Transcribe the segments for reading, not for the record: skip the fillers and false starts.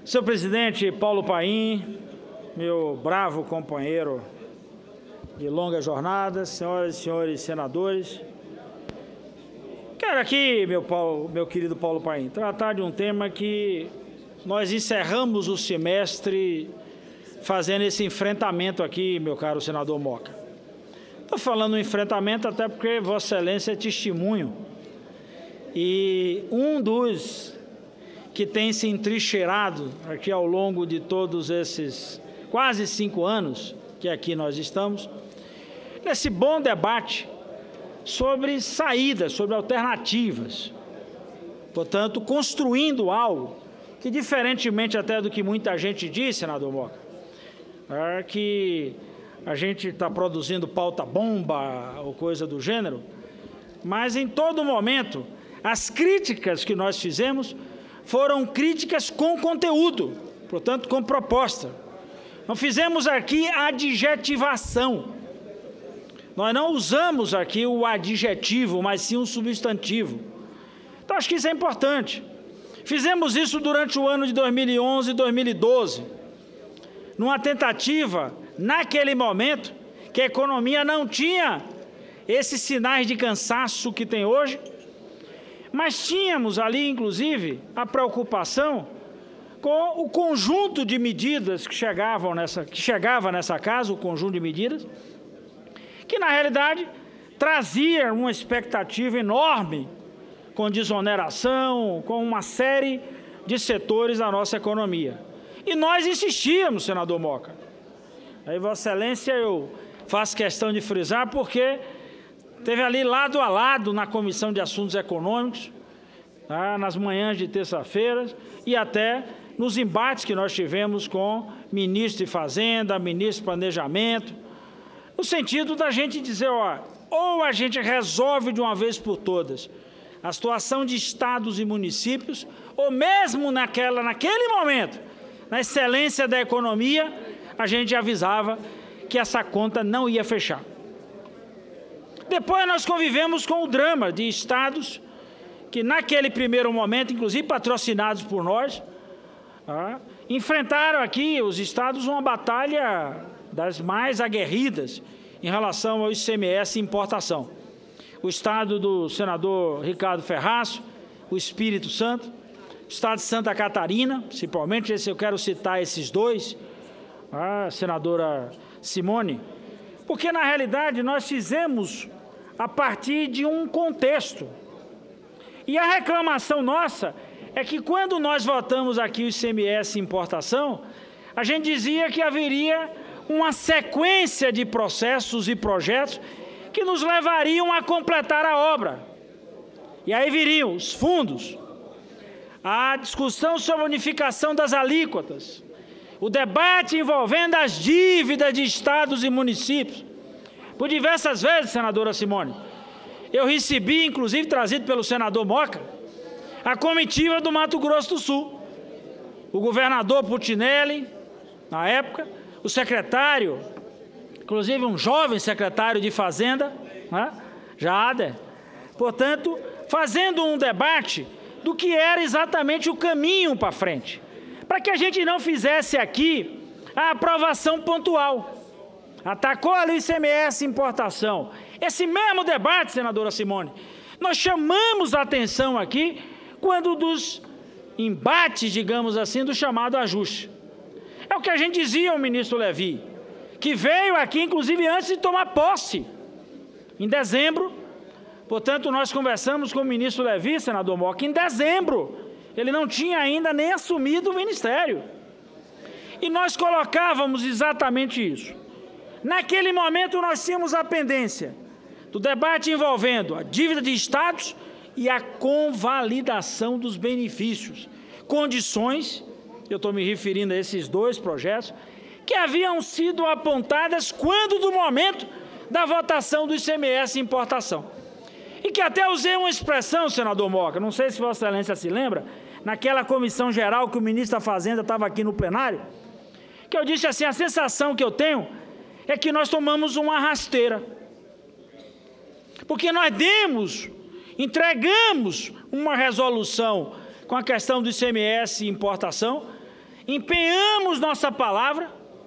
Senhor presidente Paulo Paim, meu bravo companheiro de longa jornada, senhoras e senhores senadores, quero aqui, meu querido Paulo Paim, tratar de um tema que nós encerramos o semestre fazendo esse enfrentamento aqui, meu caro senador Moca. Estou falando enfrentamento até porque Vossa Excelência é testemunho e um dos que tem se entrincheirado aqui ao longo de todos esses quase 5 anos que aqui nós estamos, nesse bom debate sobre saídas, sobre alternativas, portanto, construindo algo que, diferentemente até do que muita gente diz, senador Moca, é que a gente está produzindo pauta-bomba ou coisa do gênero, mas em todo momento, as críticas que nós fizemos foram críticas com conteúdo, portanto, com proposta. Não fizemos aqui adjetivação. Nós não usamos aqui o adjetivo, mas sim um substantivo. Então, acho que isso é importante. Fizemos isso durante o ano de 2011 e 2012, numa tentativa, naquele momento, que a economia não tinha esses sinais de cansaço que tem hoje, mas tínhamos ali, inclusive, a preocupação com o conjunto de medidas que chegava nessa casa, o conjunto de medidas, que, na realidade, trazia uma expectativa enorme com desoneração, com uma série de setores da nossa economia. E nós insistíamos, senador Moca. Aí, Vossa Excelência, eu faço questão de frisar, porque teve ali lado a lado na Comissão de Assuntos Econômicos, tá, nas manhãs de terça-feira e até nos embates que nós tivemos com ministro de Fazenda, ministro de Planejamento, no sentido da gente dizer, ó, ou a gente resolve de uma vez por todas a situação de estados e municípios, ou mesmo naquele momento, na excelência da economia, a gente avisava que essa conta não ia fechar. Depois nós convivemos com o drama de estados que, naquele primeiro momento, inclusive patrocinados por nós, enfrentaram aqui, os estados, uma batalha das mais aguerridas em relação ao ICMS e importação. O estado do senador Ricardo Ferraço, o Espírito Santo, o estado de Santa Catarina, principalmente, eu quero citar esses dois, a senadora Simone, porque, na realidade, nós fizemos a partir de um contexto. E a reclamação nossa é que, quando nós votamos aqui o ICMS e importação, a gente dizia que haveria uma sequência de processos e projetos que nos levariam a completar a obra. E aí viriam os fundos, a discussão sobre a unificação das alíquotas, o debate envolvendo as dívidas de estados e municípios. Por diversas vezes, senadora Simone, eu recebi, inclusive trazido pelo senador Moca, a comitiva do Mato Grosso do Sul. O governador Putinelli, na época, o secretário, inclusive um jovem secretário de Fazenda, né, Jader, portanto, fazendo um debate do que era exatamente o caminho para frente, para que a gente não fizesse aqui a aprovação pontual. Atacou ali o ICMS e importação. Esse mesmo debate, senadora Simone, nós chamamos a atenção aqui quando dos embates, digamos assim, do chamado ajuste. É o que a gente dizia ao ministro Levi, que veio aqui, inclusive, antes de tomar posse, em dezembro. Portanto, nós conversamos com o ministro Levi, senador Moca, em dezembro. Ele não tinha ainda nem assumido o ministério. E nós colocávamos exatamente isso. Naquele momento, nós tínhamos a pendência do debate envolvendo a dívida de estados e a convalidação dos benefícios. Condições, eu estou me referindo a esses dois projetos, que haviam sido apontadas quando do momento da votação do ICMS e importação. E que até usei uma expressão, senador Moca, não sei se Vossa Excelência se lembra, naquela comissão geral que o ministro da Fazenda estava aqui no plenário, que eu disse assim, a sensação que eu tenho é que nós tomamos uma rasteira. Porque nós entregamos uma resolução com a questão do ICMS e importação, empenhamos nossa palavra,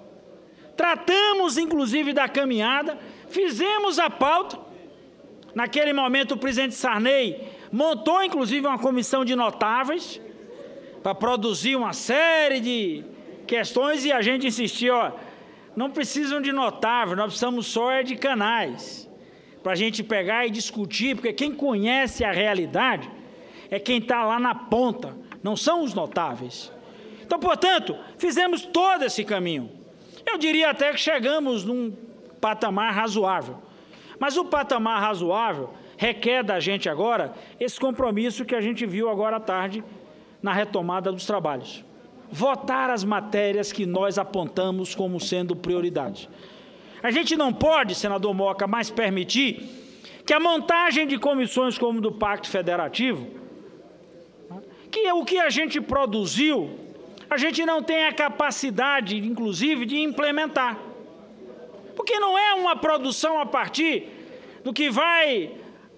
tratamos inclusive da caminhada, fizemos a pauta. Naquele momento o presidente Sarney montou inclusive uma comissão de notáveis para produzir uma série de questões e a gente insistiu, ó, não precisam de notáveis, nós precisamos só de canais para a gente pegar e discutir, porque quem conhece a realidade é quem está lá na ponta, não são os notáveis. Então, portanto, fizemos todo esse caminho. Eu diria até que chegamos num patamar razoável. Mas o patamar razoável requer da gente agora esse compromisso que a gente viu agora à tarde na retomada dos trabalhos. Votar as matérias que nós apontamos como sendo prioridade. A gente não pode, senador Moca, mais permitir que a montagem de comissões como do Pacto Federativo, que é o que a gente produziu, a gente não tem a capacidade, inclusive, de implementar. Porque não é uma produção a partir do que vai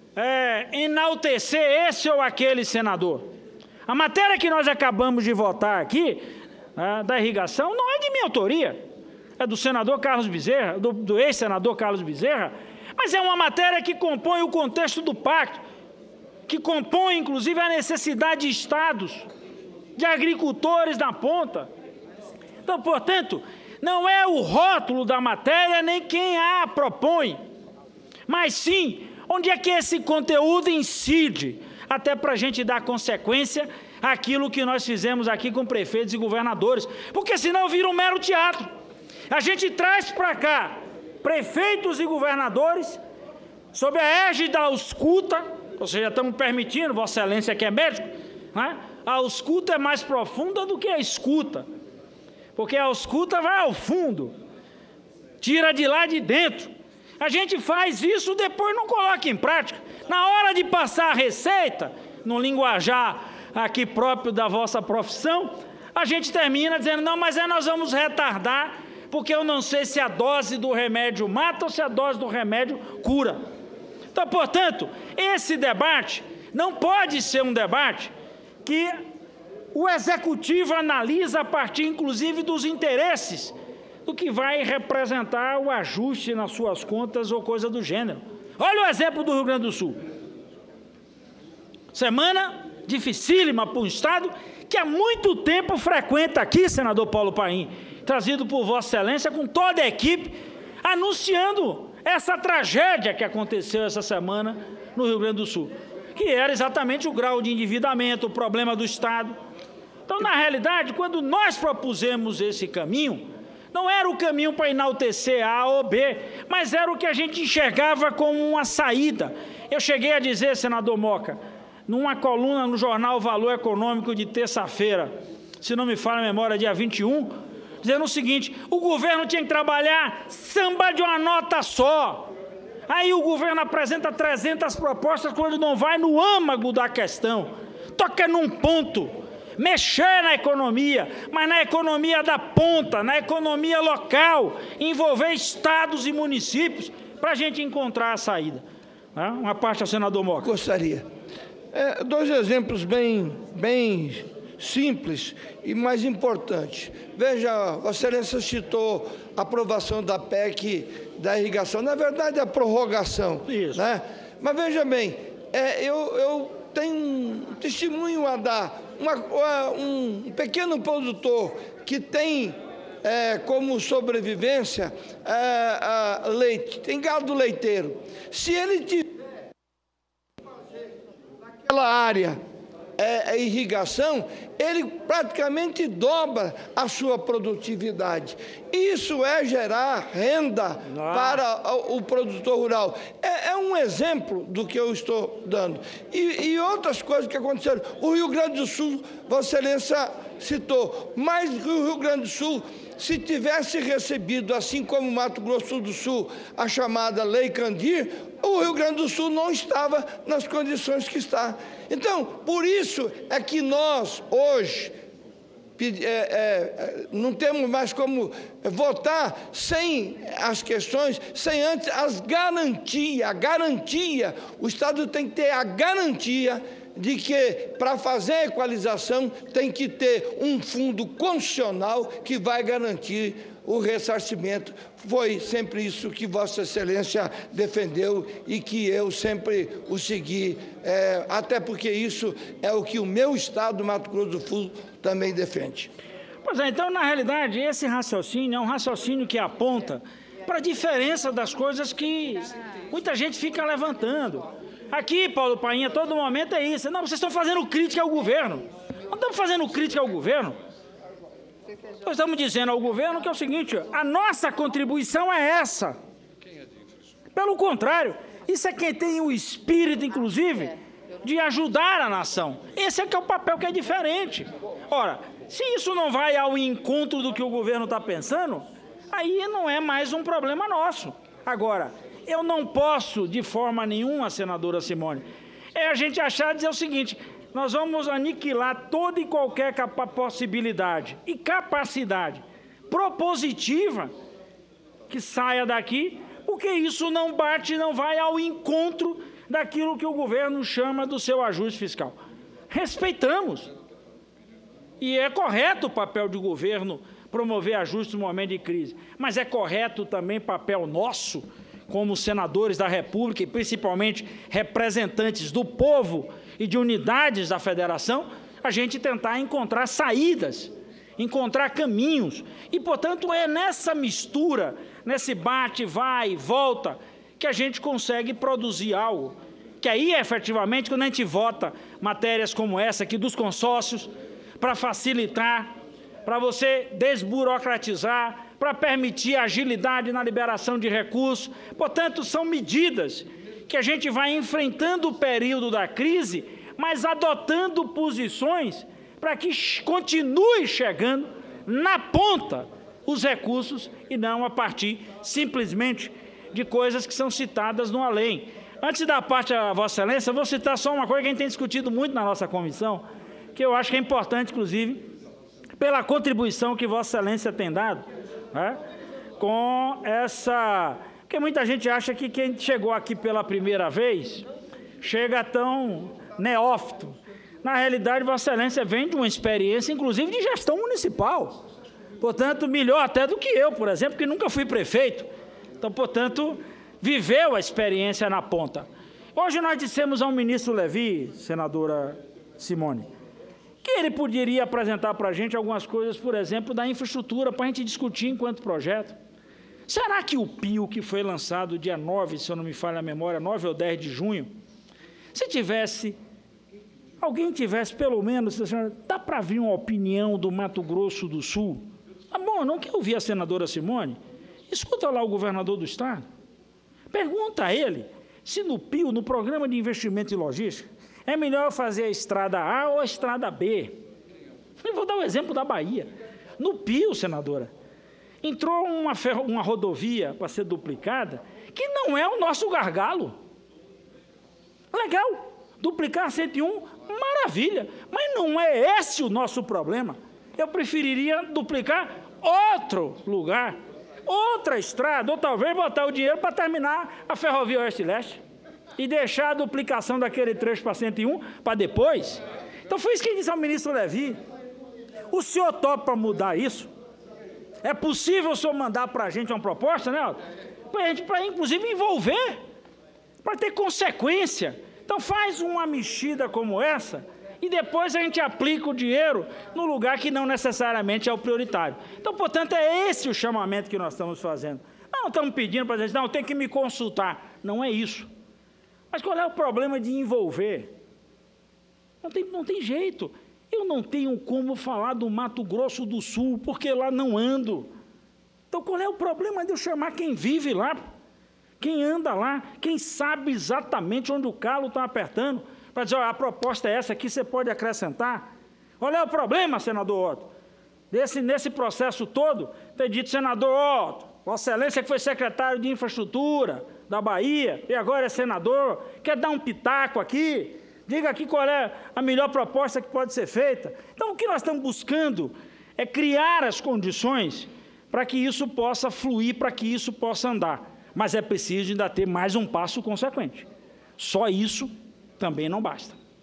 enaltecer esse ou aquele senador. A matéria que nós acabamos de votar aqui, da irrigação, não é de minha autoria. É do senador Carlos Bezerra, do ex-senador Carlos Bezerra, mas é uma matéria que compõe o contexto do pacto, que compõe, inclusive, a necessidade de estados, de agricultores na ponta. Então, portanto, não é o rótulo da matéria nem quem a propõe, mas sim onde é que esse conteúdo incide, até para a gente dar consequência àquilo que nós fizemos aqui com prefeitos e governadores, porque senão vira um mero teatro. A gente traz para cá prefeitos e governadores sob a égide da ausculta, ou seja, estamos permitindo, Vossa Excelência que é médico, né? A ausculta é mais profunda do que a escuta, porque a ausculta vai ao fundo, tira de lá de dentro. A gente faz isso, depois não coloca em prática. Na hora de passar a receita, no linguajar aqui próprio da vossa profissão, a gente termina dizendo, não, mas nós vamos retardar, porque eu não sei se a dose do remédio mata ou se a dose do remédio cura. Então, portanto, esse debate não pode ser um debate que o Executivo analisa a partir, inclusive, dos interesses do que vai representar o ajuste nas suas contas ou coisa do gênero. Olha o exemplo do Rio Grande do Sul. Semana dificílima para um Estado que há muito tempo frequenta aqui, senador Paulo Paim, trazido por Vossa Excelência com toda a equipe, anunciando essa tragédia que aconteceu essa semana no Rio Grande do Sul, que era exatamente o grau de endividamento, o problema do Estado. Então, na realidade, quando nós propusemos esse caminho, não era o caminho para enaltecer A ou B, mas era o que a gente enxergava como uma saída. Eu cheguei a dizer, senador Moca, numa coluna no jornal Valor Econômico de terça-feira, se não me falha a memória, dia 21, dizendo o seguinte, o governo tinha que trabalhar samba de uma nota só. Aí o governo apresenta 300 propostas quando não vai no âmago da questão, toca num ponto, mexer na economia, mas na economia da ponta, na economia local, envolver estados e municípios, para a gente encontrar a saída. Uma parte ao senador Moca. Gostaria. Dois exemplos bem simples e mais importantes. Veja, Vossa Excelência citou a aprovação da PEC da irrigação, na verdade a prorrogação. Isso. Né? Mas veja bem, eu tenho um testemunho a dar. Um pequeno produtor que tem como sobrevivência leite, tem gado leiteiro. Se ele tiver naquela área irrigação, ele praticamente dobra a sua produtividade. Isso é gerar renda para o produtor rural. É um exemplo do que eu estou dando. E outras coisas que aconteceram. O Rio Grande do Sul, Vossa Excelência citou, mais que o Rio Grande do Sul, se tivesse recebido, assim como Mato Grosso do Sul, a chamada Lei Candir, o Rio Grande do Sul não estava nas condições que está. Então, por isso é que nós, hoje, não temos mais como votar sem as questões, sem antes a garantia. O Estado tem que ter a garantia de que, para fazer a equalização, tem que ter um fundo constitucional que vai garantir o ressarcimento. Foi sempre isso que Vossa Excelência defendeu e que eu sempre o segui, até porque isso é o que o meu estado, Mato Grosso do Sul, também defende. Pois é, então, na realidade, esse raciocínio é um raciocínio que aponta para a diferença das coisas que muita gente fica levantando. Aqui, Paulo Paim, a todo momento é isso. Não, vocês estão fazendo crítica ao governo. Não estamos fazendo crítica ao governo. Nós estamos dizendo ao governo que é o seguinte, a nossa contribuição é essa. Pelo contrário, isso é quem tem o espírito, inclusive, de ajudar a nação. Esse é que é o papel que é diferente. Ora, se isso não vai ao encontro do que o governo está pensando, aí não é mais um problema nosso. Agora, eu não posso, de forma nenhuma, senadora Simone, a gente achar dizer o seguinte, nós vamos aniquilar toda e qualquer possibilidade e capacidade propositiva que saia daqui, porque isso não bate, não vai ao encontro daquilo que o governo chama do seu ajuste fiscal. Respeitamos. E é correto o papel do governo promover ajuste no momento de crise, mas é correto também papel nosso, como senadores da República e principalmente representantes do povo e de unidades da federação, a gente tentar encontrar saídas, encontrar caminhos. E, portanto, é nessa mistura, nesse bate, vai e volta, que a gente consegue produzir algo. Que aí, efetivamente, quando a gente vota matérias como essa aqui dos consórcios, para facilitar, para você desburocratizar, para permitir agilidade na liberação de recursos. Portanto, são medidas que a gente vai enfrentando o período da crise, mas adotando posições para que continue chegando na ponta os recursos e não a partir simplesmente de coisas que são citadas no além. Antes da parte a Vossa Excelência, eu vou citar só uma coisa que a gente tem discutido muito na nossa comissão, que eu acho que é importante, inclusive, pela contribuição que Vossa Excelência tem dado, né, com essa... Porque muita gente acha que quem chegou aqui pela primeira vez chega tão neófito. Na realidade, Vossa Excelência vem de uma experiência, inclusive, de gestão municipal. Portanto, melhor até do que eu, por exemplo, que nunca fui prefeito. Então, portanto, viveu a experiência na ponta. Hoje nós dissemos ao ministro Levi, senadora Simone, que ele poderia apresentar para a gente algumas coisas, por exemplo, da infraestrutura, para a gente discutir enquanto projeto. Será que o PIO, que foi lançado dia 9, se eu não me falha a memória, 9 ou 10 de junho, se alguém tivesse pelo menos, dá para vir uma opinião do Mato Grosso do Sul? Ah, bom, não quer ouvir a senadora Simone? Escuta lá o governador do estado. Pergunta a ele se no PIO, no Programa de Investimento e Logística, é melhor fazer a estrada A ou a estrada B. Eu vou dar o exemplo da Bahia. No PIO, senadora, entrou uma rodovia para ser duplicada, que não é o nosso gargalo. Legal, duplicar 101, maravilha, mas não é esse o nosso problema. Eu preferiria duplicar outro lugar, outra estrada, ou talvez botar o dinheiro para terminar a ferrovia Oeste-Leste e deixar a duplicação daquele trecho para 101 para depois. Então foi isso que disse ao ministro Levi. O senhor topa mudar isso? É possível o senhor mandar para a gente uma proposta, né? Para inclusive envolver, para ter consequência. Então faz uma mexida como essa e depois a gente aplica o dinheiro no lugar que não necessariamente é o prioritário. Então, portanto, é esse o chamamento que nós estamos fazendo. Não estamos pedindo para dizer, não, tem que me consultar. Não é isso. Mas qual é o problema de envolver? Não tem jeito. Eu não tenho como falar do Mato Grosso do Sul, porque lá não ando. Então, qual é o problema de eu chamar quem vive lá, quem anda lá, quem sabe exatamente onde o calo está apertando, para dizer, a proposta é essa aqui, você pode acrescentar? Qual é o problema, senador Otto? Nesse processo todo, ter dito, senador Otto, Vossa Excelência que foi secretário de Infraestrutura da Bahia, e agora é senador, quer dar um pitaco aqui? Diga aqui qual é a melhor proposta que pode ser feita. Então, o que nós estamos buscando é criar as condições para que isso possa fluir, para que isso possa andar. Mas é preciso ainda ter mais um passo consequente. Só isso também não basta.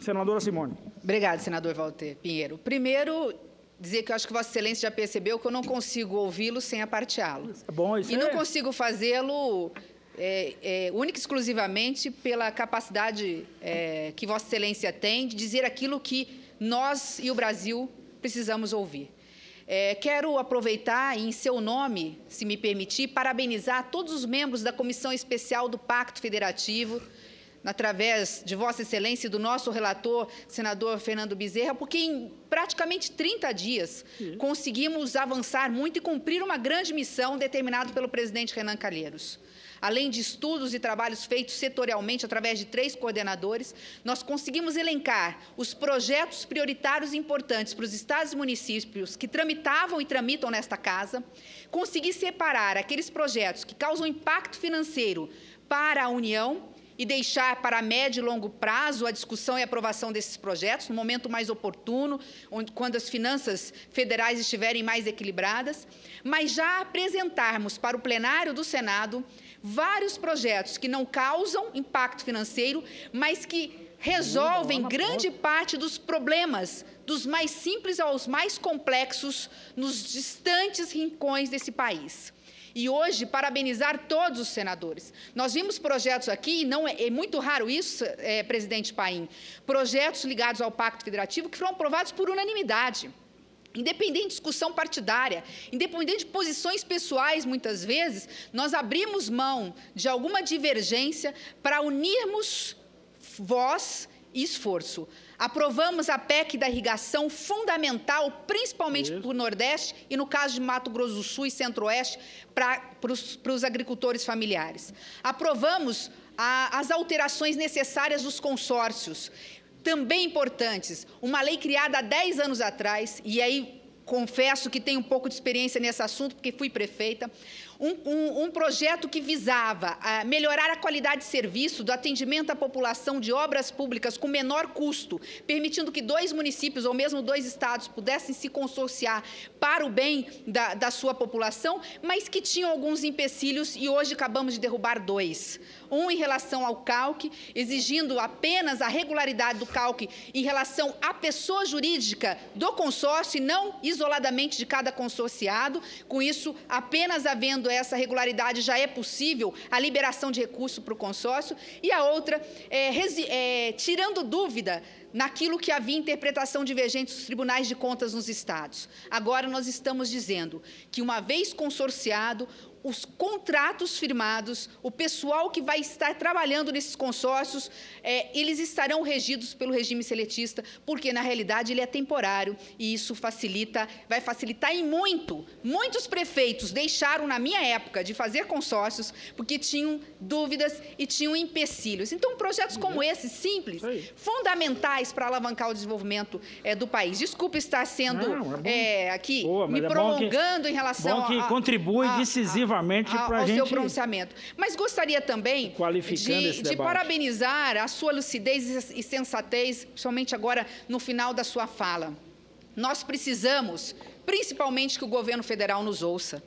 Senadora Simone. Obrigada, senador Walter Pinheiro. Primeiro, dizer que eu acho que Vossa Excelência já percebeu que eu não consigo ouvi-lo sem aparteá-lo. É bom, isso. E não consigo fazê-lo única e exclusivamente pela capacidade que Vossa Excelência tem de dizer aquilo que nós e o Brasil precisamos ouvir. Quero aproveitar e, em seu nome, se me permitir, parabenizar todos os membros da Comissão Especial do Pacto Federativo, através de Vossa Excelência e do nosso relator, senador Fernando Bezerra, porque em praticamente 30 dias conseguimos avançar muito e cumprir uma grande missão determinada pelo presidente Renan Calheiros. Além de estudos e trabalhos feitos setorialmente através de 3 coordenadores, nós conseguimos elencar os projetos prioritários e importantes para os estados e municípios que tramitavam e tramitam nesta casa, conseguir separar aqueles projetos que causam impacto financeiro para a União e deixar para médio e longo prazo a discussão e aprovação desses projetos, no momento mais oportuno, quando as finanças federais estiverem mais equilibradas, mas já apresentarmos para o plenário do Senado vários projetos que não causam impacto financeiro, mas que resolvem grande parte dos problemas, dos mais simples aos mais complexos, nos distantes rincões desse país. E hoje, parabenizar todos os senadores. Nós vimos projetos aqui, e não é muito raro isso, presidente Paim, projetos ligados ao Pacto Federativo que foram aprovados por unanimidade, independente de discussão partidária, independente de posições pessoais, muitas vezes, nós abrimos mão de alguma divergência para unirmos voz e esforço. Aprovamos a PEC da irrigação, fundamental, principalmente para o Nordeste e, no caso de Mato Grosso do Sul e Centro-Oeste, para os agricultores familiares. Aprovamos as alterações necessárias dos consórcios, também importantes. Uma lei criada há 10 anos atrás, e aí confesso que tenho um pouco de experiência nesse assunto, porque fui prefeita, um projeto que visava melhorar a qualidade de serviço do atendimento à população de obras públicas com menor custo, permitindo que 2 municípios ou mesmo 2 estados pudessem se consorciar para o bem da sua população, mas que tinham alguns empecilhos e hoje acabamos de derrubar 2. Um em relação ao CALC, exigindo apenas a regularidade do CALC em relação à pessoa jurídica do consórcio e não isoladamente de cada consorciado. Com isso, apenas havendo essa regularidade, já é possível a liberação de recurso para o consórcio. E a outra, tirando dúvida naquilo que havia interpretação divergente dos tribunais de contas nos estados. Agora nós estamos dizendo que, uma vez consorciado, os contratos firmados, o pessoal que vai estar trabalhando nesses consórcios, eles estarão regidos pelo regime seletista, porque, na realidade, ele é temporário e isso vai facilitar em muito. Muitos prefeitos deixaram, na minha época, de fazer consórcios porque tinham dúvidas e tinham empecilhos. Então, projetos como esse, simples, fundamentais para alavancar o desenvolvimento do país. Desculpe estar sendo aqui, me prolongando em relação bom que contribui decisivamente para a gente, seu pronunciamento. Mas gostaria também de parabenizar a sua lucidez e sensatez, principalmente agora no final da sua fala. Nós precisamos, principalmente, que o governo federal nos ouça.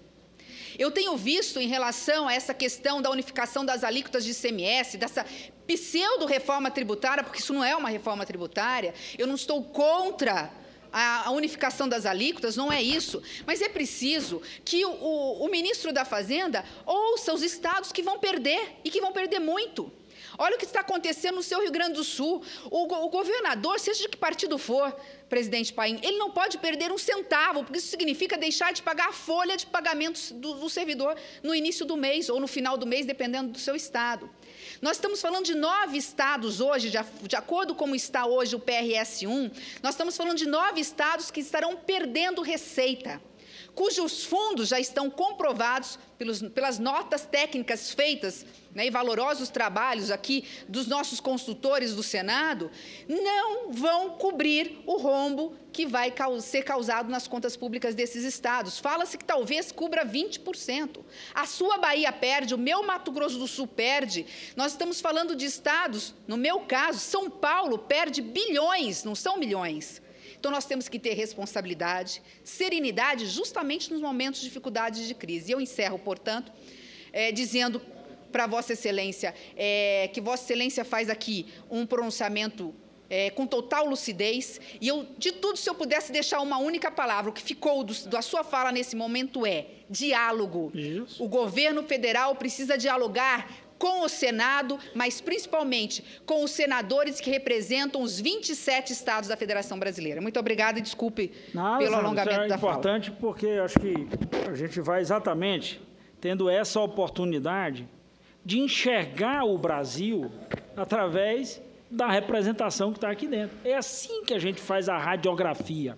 Eu tenho visto, em relação a essa questão da unificação das alíquotas de ICMS, dessa pseudo-reforma tributária, porque isso não é uma reforma tributária, eu não estou contra a unificação das alíquotas, não é isso, mas é preciso que o ministro da Fazenda ouça os estados que vão perder, e que vão perder muito. Olha o que está acontecendo no seu Rio Grande do Sul. O governador, seja de que partido for, presidente Paim, ele não pode perder um centavo, porque isso significa deixar de pagar a folha de pagamentos do servidor no início do mês ou no final do mês, dependendo do seu estado. Nós estamos falando de 9 estados hoje, de acordo com como está hoje o PRS-1, nós estamos falando de 9 estados que estarão perdendo receita, cujos fundos já estão comprovados pelas notas técnicas feitas, e valorosos trabalhos aqui dos nossos consultores do Senado, não vão cobrir o rombo que vai ser causado nas contas públicas desses estados. Fala-se que talvez cubra 20%. A sua Bahia perde, o meu Mato Grosso do Sul perde. Nós estamos falando de estados, no meu caso, São Paulo perde bilhões, não são milhões. Então, nós temos que ter responsabilidade, serenidade, justamente nos momentos de dificuldades de crise. E eu encerro, portanto, dizendo para Vossa Excelência que Vossa Excelência faz aqui um pronunciamento com total lucidez. E eu, de tudo, se eu pudesse deixar uma única palavra, o que ficou da sua fala nesse momento é diálogo. Isso. O governo federal precisa dialogar com o Senado, mas principalmente com os senadores que representam os 27 estados da Federação Brasileira. Muito obrigada e desculpe pelo alongamento da fala. É importante porque acho que a gente vai exatamente tendo essa oportunidade de enxergar o Brasil através da representação que está aqui dentro. É assim que a gente faz a radiografia.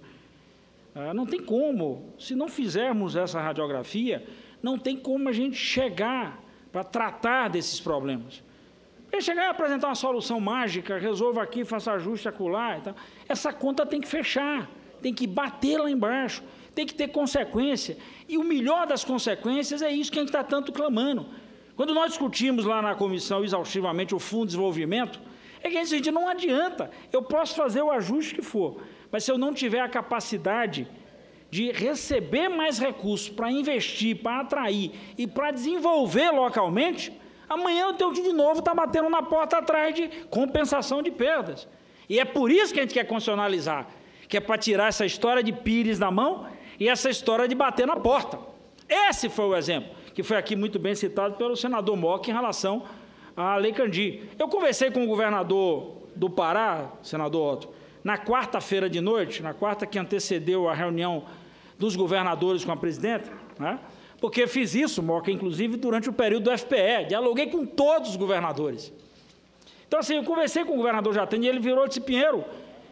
Não tem como, se não fizermos essa radiografia, não tem como a gente chegar para tratar desses problemas. Para chegar e apresentar uma solução mágica, resolva aqui, faça ajuste acolá e tal. Essa conta tem que fechar, tem que bater lá embaixo, tem que ter consequência. E o melhor das consequências é isso que a gente está tanto clamando. Quando nós discutimos lá na comissão exaustivamente o Fundo de Desenvolvimento, é que a gente não adianta, eu posso fazer o ajuste que for, mas se eu não tiver a capacidade de receber mais recursos para investir, para atrair e para desenvolver localmente, amanhã eu tenho que de novo estar batendo na porta atrás de compensação de perdas. E é por isso que a gente quer constitucionalizar, que é para tirar essa história de pires da mão e essa história de bater na porta. Esse foi o exemplo, que foi aqui muito bem citado pelo senador Mock em relação à Lei Candir. Eu conversei com o governador do Pará, senador Otto, na quarta-feira de noite, na quarta que antecedeu a reunião dos governadores com a presidenta, né? Porque fiz isso, Moca, inclusive, durante o período do FPE, dialoguei com todos os governadores. Então, assim, eu conversei com o governador Jatene e ele virou e disse: Pinheiro,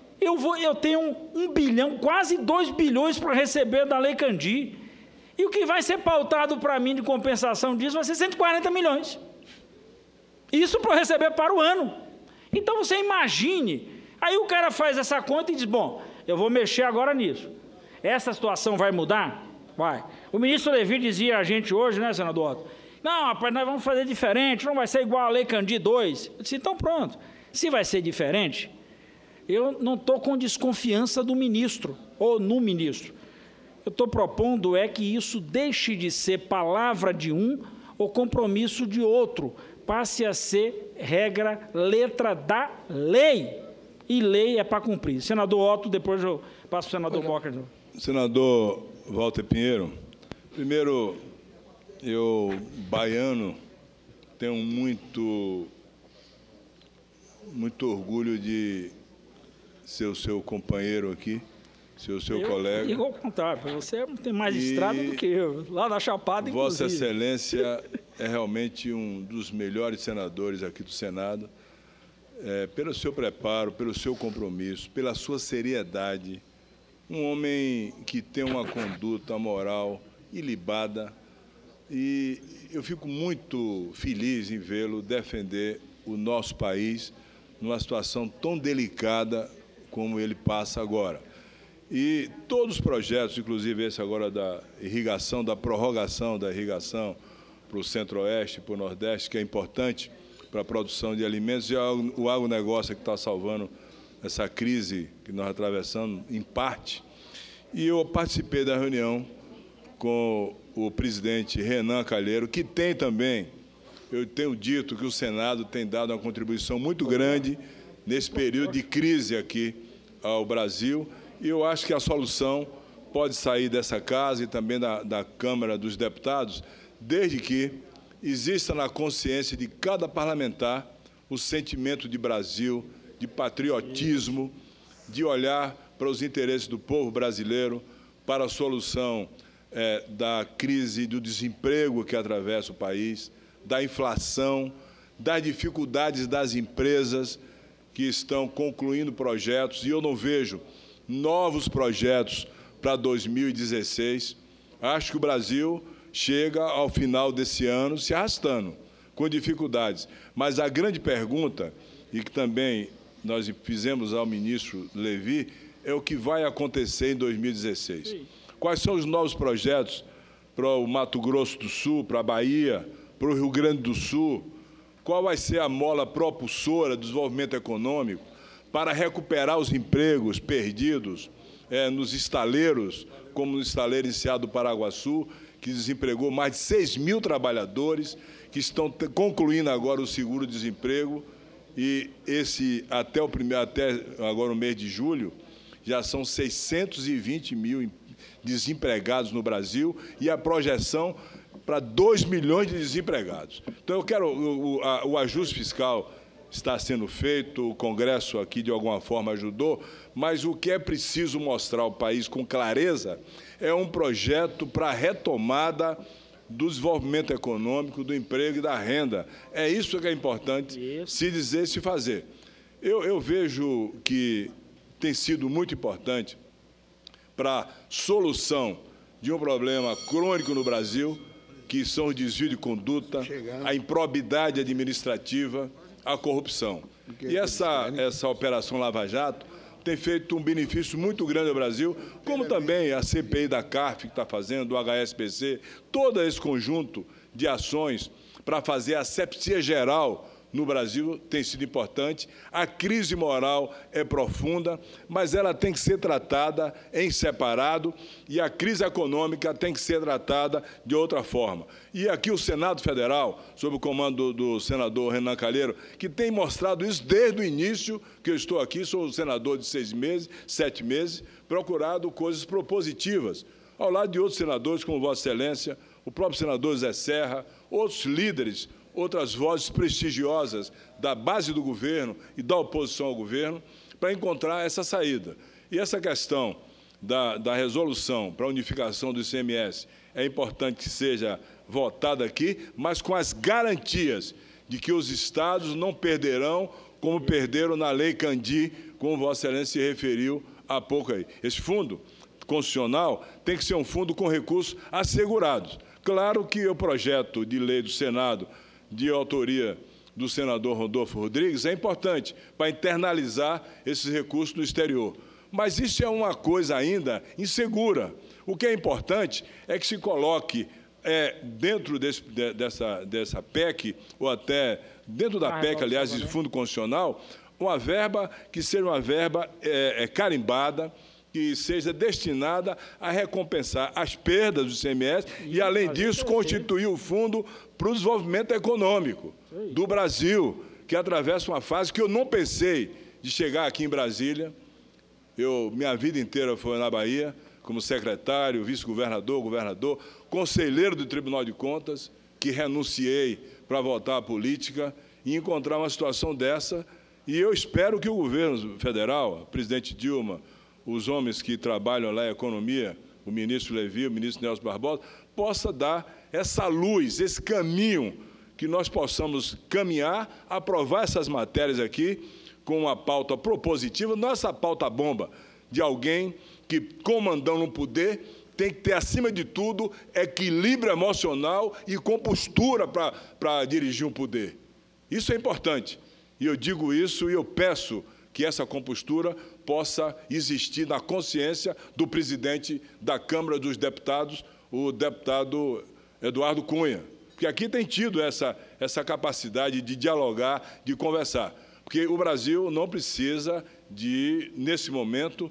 eu tenho 1 bilhão, quase 2 bilhões para receber da Lei Candir, e o que vai ser pautado para mim de compensação disso vai ser 140 milhões. Isso para eu receber para o ano. Então, você imagine, aí o cara faz essa conta e diz: bom, eu vou mexer agora nisso. Essa situação vai mudar? Vai. O ministro Levi dizia a gente hoje, né, senador Otto? Não, rapaz, nós vamos fazer diferente, não vai ser igual a Lei Candir 2. Eu disse: então pronto, se vai ser diferente, eu não estou com desconfiança do ministro, ou no ministro. Eu estou propondo é que isso deixe de ser palavra de um ou compromisso de outro, passe a ser regra, letra da lei. E lei é para cumprir. Senador Otto, depois eu passo para o senador Moca. Senador Walter Pinheiro, primeiro, eu, baiano, tenho muito orgulho de ser o seu companheiro aqui, ser o seu colega. E vou contar, você tem mais estrada do que eu, lá na Chapada, inclusive. Vossa Excelência é realmente um dos melhores senadores aqui do Senado, pelo seu preparo, pelo seu compromisso, pela sua seriedade, um homem que tem uma conduta moral ilibada, e eu fico muito feliz em vê-lo defender o nosso país numa situação tão delicada como ele passa agora. E todos os projetos, inclusive esse agora da irrigação, da prorrogação da irrigação para o Centro-Oeste, para o Nordeste, que é importante para a produção de alimentos, e o agronegócio que está salvando essa crise que nós atravessamos, em parte. E eu participei da reunião com o presidente Renan Calheiro, que tem também, eu tenho dito que o Senado tem dado uma contribuição muito grande nesse período de crise aqui ao Brasil, e eu acho que a solução pode sair dessa casa e também da Câmara dos Deputados, desde que exista na consciência de cada parlamentar o sentimento de Brasil, de patriotismo, de olhar para os interesses do povo brasileiro, para a solução da crise do desemprego que atravessa o país, da inflação, das dificuldades das empresas que estão concluindo projetos, e eu não vejo novos projetos para 2016. Acho que o Brasil chega ao final desse ano se arrastando, com dificuldades. Mas a grande pergunta, e que também nós fizemos ao ministro Levi, é o que vai acontecer em 2016. Sim. Quais são os novos projetos para o Mato Grosso do Sul, para a Bahia, para o Rio Grande do Sul? Qual vai ser a mola propulsora do desenvolvimento econômico para recuperar os empregos perdidos nos estaleiros, como no estaleiro iniciado do Paraguaçu, que desempregou mais de 6 mil trabalhadores, que estão concluindo agora o seguro-desemprego, e até agora o mês de julho, já são 620 mil desempregados no Brasil e a projeção para 2 milhões de desempregados. Então, o ajuste fiscal está sendo feito, o Congresso aqui, de alguma forma, ajudou, mas o que é preciso mostrar ao país com clareza é um projeto para a retomada do desenvolvimento econômico, do emprego e da renda. É isso que é importante se dizer e se fazer. Eu vejo que tem sido muito importante para a solução de um problema crônico no Brasil, que são os desvios de conduta, a improbidade administrativa, a corrupção. E essa Operação Lava Jato tem feito um benefício muito grande ao Brasil, como também a CPI da CARF, que está fazendo, o HSBC, todo esse conjunto de ações para fazer a asepsia geral no Brasil tem sido importante. A crise moral é profunda, mas ela tem que ser tratada em separado e a crise econômica tem que ser tratada de outra forma. E aqui o Senado Federal, sob o comando do senador Renan Calheiro, que tem mostrado isso desde o início que eu estou aqui, sou senador de 6 meses, 7 meses, procurado coisas propositivas, ao lado de outros senadores, como Vossa Excelência, o próprio senador Zé Serra, outros líderes, outras vozes prestigiosas da base do governo e da oposição ao governo, para encontrar essa saída. E essa questão da resolução para a unificação do ICMS é importante que seja votada aqui, mas com as garantias de que os estados não perderão como perderam na Lei Candir, como Vossa Excelência se referiu há pouco aí. Esse fundo constitucional tem que ser um fundo com recursos assegurados. Claro que o projeto de lei do Senado, de autoria do senador Rodolfo Rodrigues, é importante para internalizar esses recursos no exterior. Mas isso é uma coisa ainda insegura. O que é importante é que se coloque dentro dessa PEC, ou até dentro da PEC, aliás, de fundo constitucional, uma verba que seja uma verba carimbada, que seja destinada a recompensar as perdas do ICMS e, além disso, constituir o fundo para o desenvolvimento econômico do Brasil, que atravessa uma fase que eu não pensei de chegar aqui em Brasília. Minha vida inteira foi na Bahia, como secretário, vice-governador, governador, conselheiro do Tribunal de Contas, que renunciei para voltar à política e encontrar uma situação dessa. E eu espero que o governo federal, a presidente Dilma, os homens que trabalham lá em economia, o ministro Levi, o ministro Nelson Barbosa, possa dar essa luz, esse caminho, que nós possamos caminhar, aprovar essas matérias aqui com uma pauta propositiva, não essa pauta bomba de alguém que, comandando um poder, tem que ter, acima de tudo, equilíbrio emocional e compostura para dirigir um poder. Isso é importante. E eu digo isso e eu peço que essa compostura possa existir na consciência do presidente da Câmara dos Deputados, o deputado Eduardo Cunha, que aqui tem tido essa capacidade de dialogar, de conversar, porque o Brasil não precisa, nesse momento,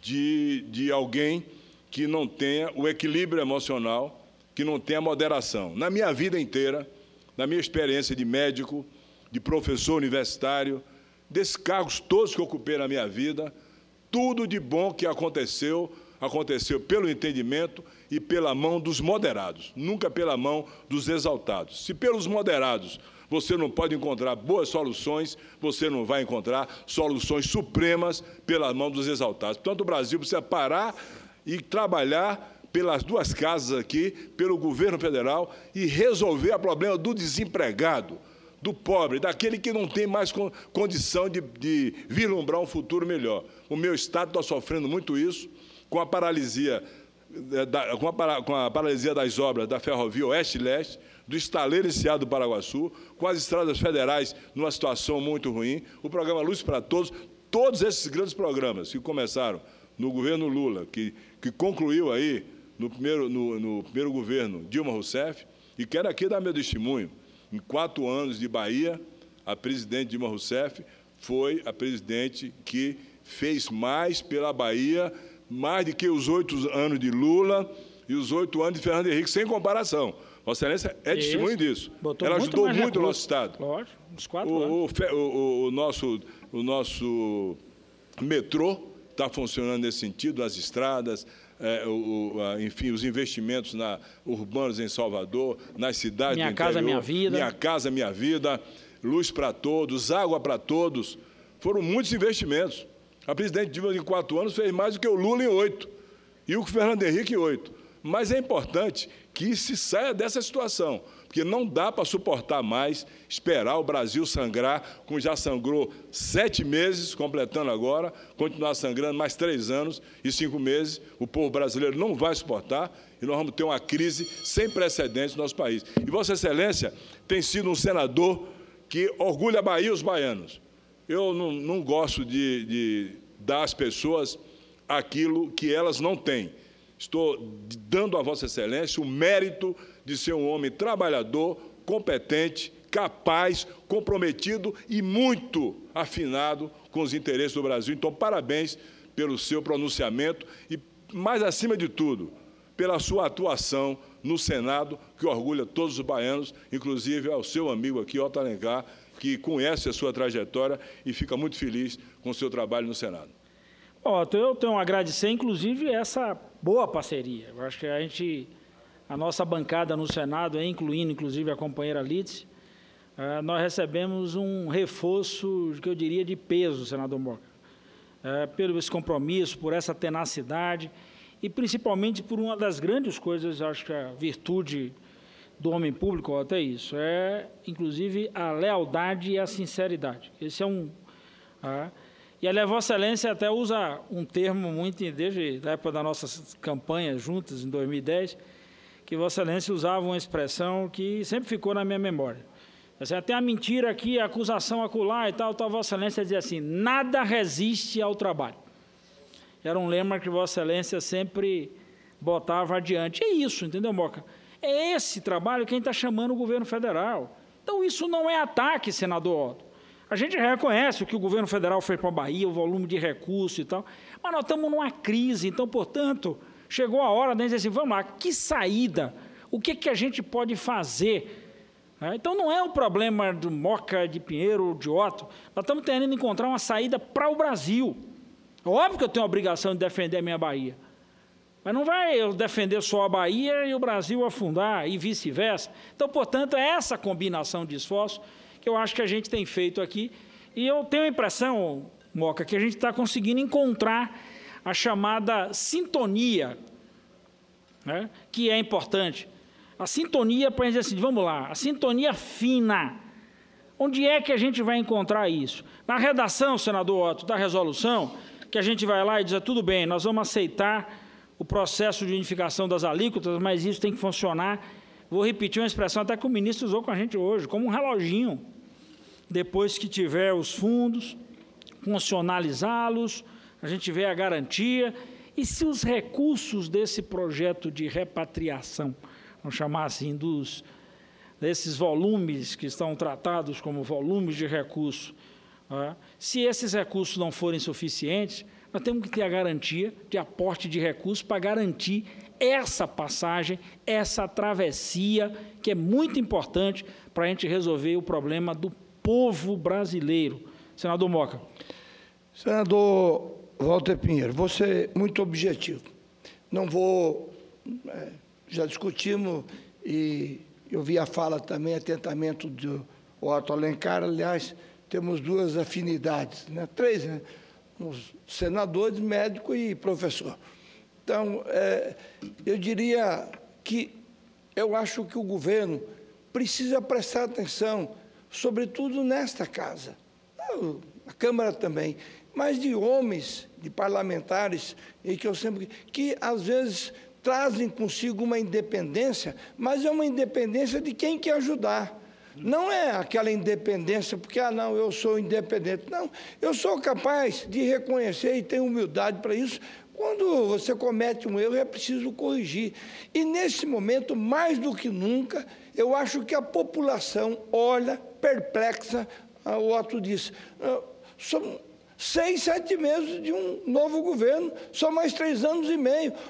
de alguém que não tenha o equilíbrio emocional, que não tenha moderação. Na minha vida inteira, na minha experiência de médico, de professor universitário, desses cargos todos que eu ocupei na minha vida, tudo de bom que aconteceu pelo entendimento e pela mão dos moderados, nunca pela mão dos exaltados. Se pelos moderados você não pode encontrar boas soluções, você não vai encontrar soluções supremas pela mão dos exaltados. Portanto, o Brasil precisa parar e trabalhar pelas duas casas aqui, pelo governo federal, e resolver o problema do desempregado, do pobre, daquele que não tem mais condição de vislumbrar um futuro melhor. O meu Estado está sofrendo muito isso, com a paralisia das obras da ferrovia Oeste e Leste, do estaleiro Enseado do Paraguaçu, com as estradas federais numa situação muito ruim, o programa Luz para Todos, todos esses grandes programas que começaram no governo Lula, que concluiu aí no primeiro governo Dilma Rousseff, e quero aqui dar meu testemunho. Em 4 anos de Bahia, a presidente Dilma Rousseff foi a presidente que fez mais pela Bahia, mais do que os 8 anos de Lula, e os 8 anos de Fernando Henrique, sem comparação. Vossa Excelência é testemunho disso. Botou ela ajudou muito recurso. o nosso Estado. Lógico, uns 4 anos. O nosso metrô está funcionando nesse sentido, as estradas, enfim, os investimentos urbanos em Salvador, nas cidades do interior. Minha Casa Minha Vida. Minha Casa Minha Vida, luz para todos, água para todos. Foram muitos investimentos. A presidente Dilma, em 4 anos, fez mais do que o Lula em 8, e o Fernando Henrique em 8. Mas é importante que se saia dessa situação, porque não dá para suportar mais, esperar o Brasil sangrar, como já sangrou 7 meses, completando agora, continuar sangrando mais 3 anos e 5 meses. O povo brasileiro não vai suportar e nós vamos ter uma crise sem precedentes no nosso país. E Vossa Excelência tem sido um senador que orgulha a Bahia e os baianos. Eu não gosto de dar às pessoas aquilo que elas não têm. Estou dando a Vossa Excelência o mérito de ser um homem trabalhador, competente, capaz, comprometido e muito afinado com os interesses do Brasil. Então, parabéns pelo seu pronunciamento e, mais acima de tudo, pela sua atuação no Senado, que orgulha todos os baianos, inclusive ao seu amigo aqui, Otto Alencar, que conhece a sua trajetória e fica muito feliz com o seu trabalho no Senado. Otto, eu tenho a agradecer, inclusive, essa boa parceria. Eu acho que a nossa bancada no Senado, incluindo, inclusive, a companheira Lídice, nós recebemos um reforço, que eu diria, de peso, senador Moca, pelo esse compromisso, por essa tenacidade e, principalmente, por uma das grandes coisas, acho que a virtude do homem público, Otto, é isso, inclusive, a lealdade e a sinceridade. Esse é e a Vossa Excelência até usa um termo muito, desde a época das nossas campanhas juntas, em 2010, que Vossa Excelência usava uma expressão que sempre ficou na minha memória. Até a mentira aqui, a acusação acolá e tal, Vossa Excelência dizia assim, nada resiste ao trabalho. Era um lema que Vossa Excelência sempre botava adiante. É isso, entendeu, Moca? É esse trabalho que a gente está chamando o governo federal. Então, isso não é ataque, senador Otto. A gente reconhece o que o governo federal fez para a Bahia, o volume de recursos e tal, mas nós estamos numa crise, então, portanto, chegou a hora de dizer assim, vamos lá, que saída? O que a gente pode fazer? Então, não é o problema do Moca, de Pinheiro, de Otto, nós estamos tentando encontrar uma saída para o Brasil. Óbvio que eu tenho a obrigação de defender a minha Bahia, mas não vai eu defender só a Bahia e o Brasil afundar e vice-versa. Então, portanto, é essa combinação de esforços que eu acho que a gente tem feito aqui, e eu tenho a impressão, Moca, que a gente está conseguindo encontrar a chamada sintonia, que é importante. A sintonia, para a gente dizer assim, vamos lá, a sintonia fina. Onde é que a gente vai encontrar isso? Na redação, senador Otto, da resolução, que a gente vai lá e diz, tudo bem, nós vamos aceitar o processo de unificação das alíquotas, mas isso tem que funcionar. Vou repetir uma expressão até que o ministro usou com a gente hoje, como um reloginho. Depois que tiver os fundos, funcionalizá-los, a gente vê a garantia, e se os recursos desse projeto de repatriação, vamos chamar assim, desses volumes que estão tratados como volumes de recursos, se esses recursos não forem suficientes, nós temos que ter a garantia de aporte de recursos para garantir essa passagem, essa travessia, que é muito importante para a gente resolver o problema do povo brasileiro. Senador Moca. Senador Walter Pinheiro, você é muito objetivo. Não vou... já discutimos e eu vi a fala também atentamente do Otto Alencar. Aliás, temos 2 afinidades, 3, os senadores, médico e professor. Então, eu diria que eu acho que o governo precisa prestar atenção, sobretudo nesta casa, a Câmara também, mas de homens, de parlamentares, e que às vezes trazem consigo uma independência, mas é uma independência de quem quer ajudar. Não é aquela independência, porque, não, eu sou independente. Não, eu sou capaz de reconhecer e tenho humildade para isso. Quando você comete um erro, é preciso corrigir. E, nesse momento, mais do que nunca, eu acho que a população olha perplexa, o Otto disse, são 6, 7 meses de um novo governo, só mais 3 anos e meio.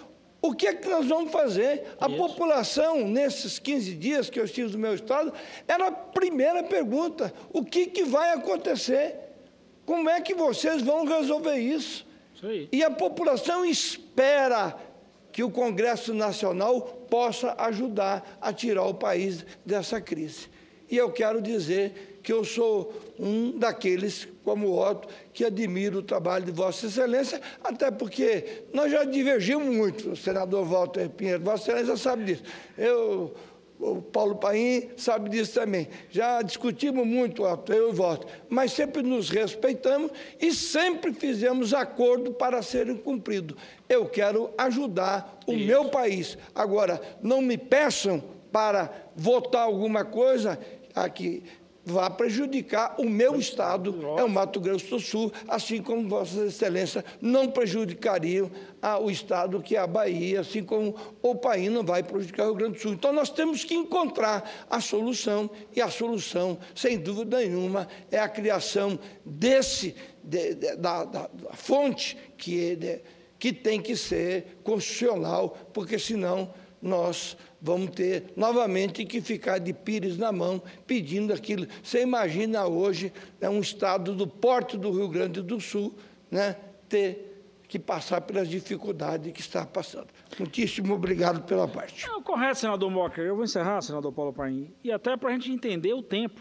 O que é que nós vamos fazer? A população, nesses 15 dias que eu estive no meu estado, era a primeira pergunta: o que vai acontecer? Como é que vocês vão resolver isso? E a população espera que o Congresso Nacional possa ajudar a tirar o país dessa crise. E eu quero dizer que eu sou um daqueles, como o Otto, que admiro o trabalho de Vossa Excelência, até porque nós já divergimos muito, o senador Walter Pinheiro, Vossa Excelência sabe disso. O Paulo Paim sabe disso também. Já discutimos muito, Otto, eu e Walter, mas sempre nos respeitamos e sempre fizemos acordo para serem cumpridos. Eu quero ajudar o meu país. Agora, não me peçam para votar alguma coisa aqui vá prejudicar o meu estado, é o Mato Grosso do Sul, assim como Vossa Excelência não prejudicariam o estado que é a Bahia, assim como o país não vai prejudicar o Rio Grande do Sul. Então, nós temos que encontrar a solução, e a solução, sem dúvida nenhuma, é a criação da fonte que tem que ser constitucional, porque senão nós vamos ter novamente que ficar de pires na mão pedindo aquilo. Você imagina hoje um estado do porte do Rio Grande do Sul, né, ter que passar pelas dificuldades que está passando. Muitíssimo obrigado pela parte. Correto, senador Mocker. Eu vou encerrar, senador Paulo Paim, e até para a gente entender o tempo.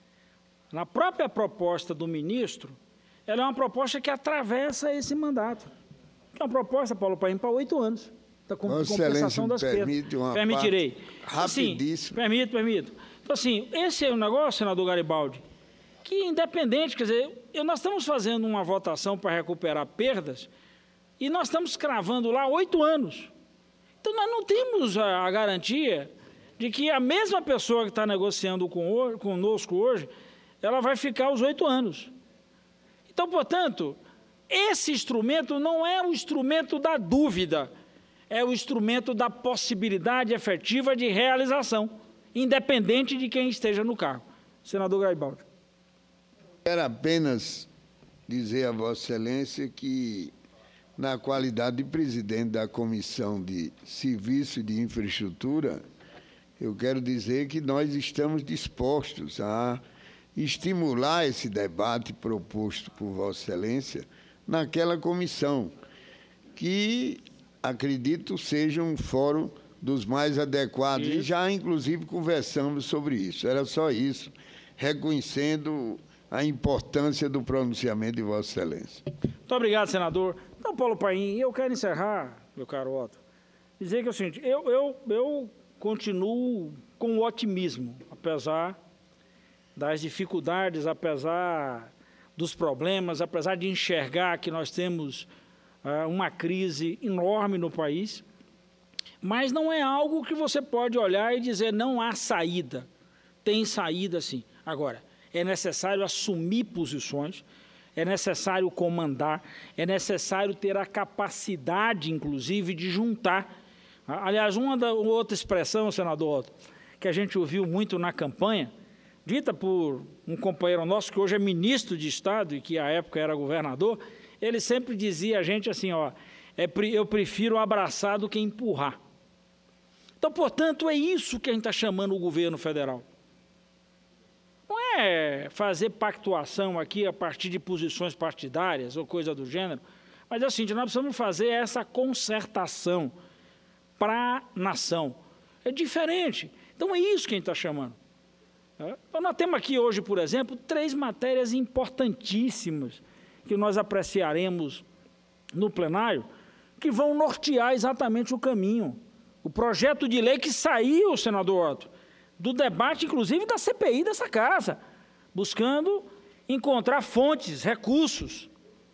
Na própria proposta do ministro, ela é uma proposta que atravessa esse mandato. É uma proposta, Paulo Paim, para 8 anos. Da compensação das perdas. Permitirei. Rapidíssimo. Assim, permito. Então, assim, esse é um negócio, senador Garibaldi, que independente, quer dizer, nós estamos fazendo uma votação para recuperar perdas e nós estamos cravando lá 8 anos. Então, nós não temos a garantia de que a mesma pessoa que está negociando conosco hoje, ela vai ficar os 8 anos. Então, portanto, esse instrumento não é o instrumento da dúvida, é o instrumento da possibilidade efetiva de realização, independente de quem esteja no cargo. Senador Garibaldi. Quero apenas dizer a Vossa Excelência que, na qualidade de presidente da Comissão de Serviço e de Infraestrutura, eu quero dizer que nós estamos dispostos a estimular esse debate proposto por Vossa Excelência naquela comissão, que acredito seja um fórum dos mais adequados. Isso. E já, inclusive, conversamos sobre isso. Era só isso, reconhecendo a importância do pronunciamento de Vossa Excelência. Muito obrigado, senador. Então, Paulo Paim, eu quero encerrar, meu caro Otto, dizer que é o seguinte, eu continuo com otimismo, apesar das dificuldades, apesar dos problemas, apesar de enxergar que nós temos uma crise enorme no país, mas não é algo que você pode olhar e dizer não há saída. Tem saída, sim. Agora, é necessário assumir posições, é necessário comandar, é necessário ter a capacidade, inclusive, de juntar. Aliás, uma outra expressão, senador Otto, que a gente ouviu muito na campanha, dita por um companheiro nosso que hoje é ministro de Estado e que à época era governador, ele sempre dizia a gente assim, ó, eu prefiro abraçar do que empurrar. Então, portanto, é isso que a gente está chamando o governo federal. Não é fazer pactuação aqui a partir de posições partidárias ou coisa do gênero, mas é o seguinte, nós precisamos fazer essa concertação para a nação. É diferente. Então, é isso que a gente está chamando. Então, nós temos aqui hoje, por exemplo, 3 matérias importantíssimas que nós apreciaremos no plenário, que vão nortear exatamente o caminho. O projeto de lei que saiu, senador Otto, do debate, inclusive, da CPI dessa casa, buscando encontrar fontes, recursos.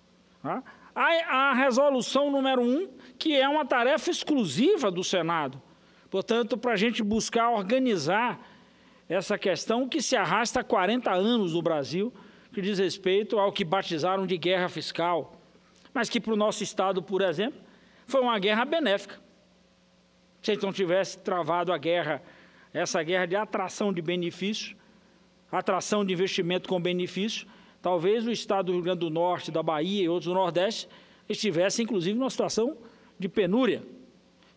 A resolução número 1, que é uma tarefa exclusiva do Senado. Portanto, para a gente buscar organizar essa questão que se arrasta há 40 anos no Brasil, que diz respeito ao que batizaram de guerra fiscal, mas que para o nosso Estado, por exemplo, foi uma guerra benéfica. Se a gente não tivesse travado a guerra, essa guerra de atração de benefícios, atração de investimento com benefício, talvez o Estado do Rio Grande do Norte, da Bahia e outros do Nordeste estivessem, inclusive, numa situação de penúria.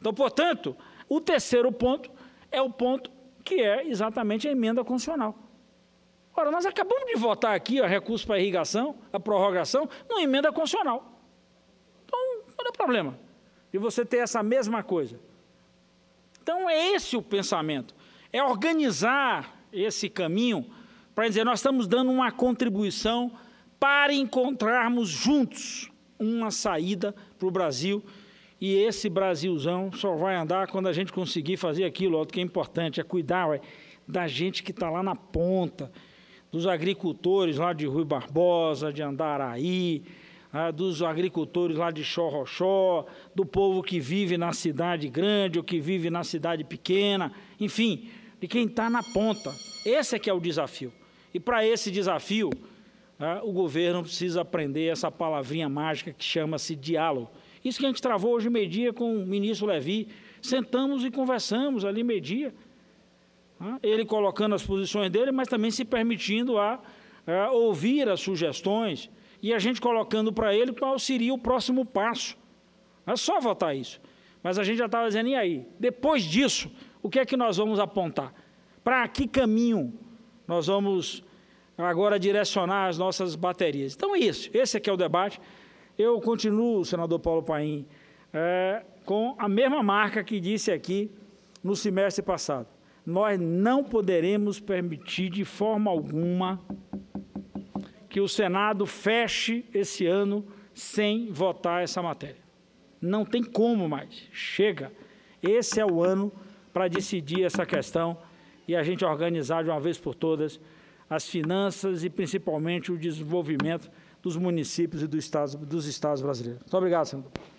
Então, portanto, o terceiro ponto é o ponto que é exatamente a emenda constitucional. Ora, nós acabamos de votar aqui a recurso para a irrigação, a prorrogação, numa emenda constitucional. Então, não é problema de você ter essa mesma coisa. Então, é esse o pensamento, é organizar esse caminho para dizer, nós estamos dando uma contribuição para encontrarmos juntos uma saída para o Brasil, e esse Brasilzão só vai andar quando a gente conseguir fazer aquilo, outro que é importante, é cuidar da gente que está lá na ponta, dos agricultores lá de Rui Barbosa, de Andaraí, dos agricultores lá de Xorroxó, do povo que vive na cidade grande ou que vive na cidade pequena, enfim, de quem está na ponta. Esse é que é o desafio. E para esse desafio, o governo precisa aprender essa palavrinha mágica que chama-se diálogo. Isso que a gente travou hoje meio-dia com o ministro Levi, sentamos e conversamos ali meio-dia, ele colocando as posições dele, mas também se permitindo a ouvir as sugestões e a gente colocando para ele qual seria o próximo passo. É só votar isso. Mas a gente já estava dizendo, e aí? Depois disso, o que é que nós vamos apontar? Para que caminho nós vamos agora direcionar as nossas baterias? Então é isso, esse aqui é o debate. Eu continuo, senador Paulo Paim, com a mesma marca que disse aqui no semestre passado. Nós não poderemos permitir de forma alguma que o Senado feche esse ano sem votar essa matéria. Não tem como mais. Chega. Esse é o ano para decidir essa questão e a gente organizar de uma vez por todas as finanças e principalmente o desenvolvimento dos municípios e dos estados brasileiros. Muito obrigado, senador.